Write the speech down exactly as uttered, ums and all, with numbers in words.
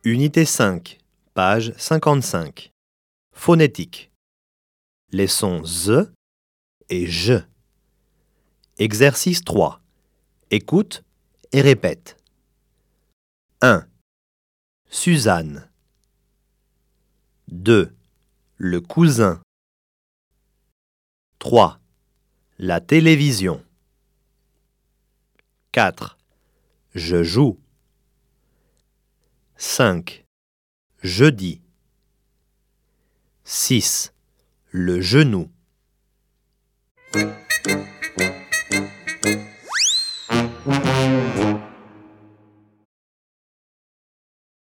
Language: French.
Unité cinq, page cinquante-cinq. Phonétique. Les sons Z et J. Exercice trois. Écoute et répète. un. Suzanne. deux. Le cousin. trois. La télévision. quatre. Je joue. cinq. Jeudi. six. Le genou.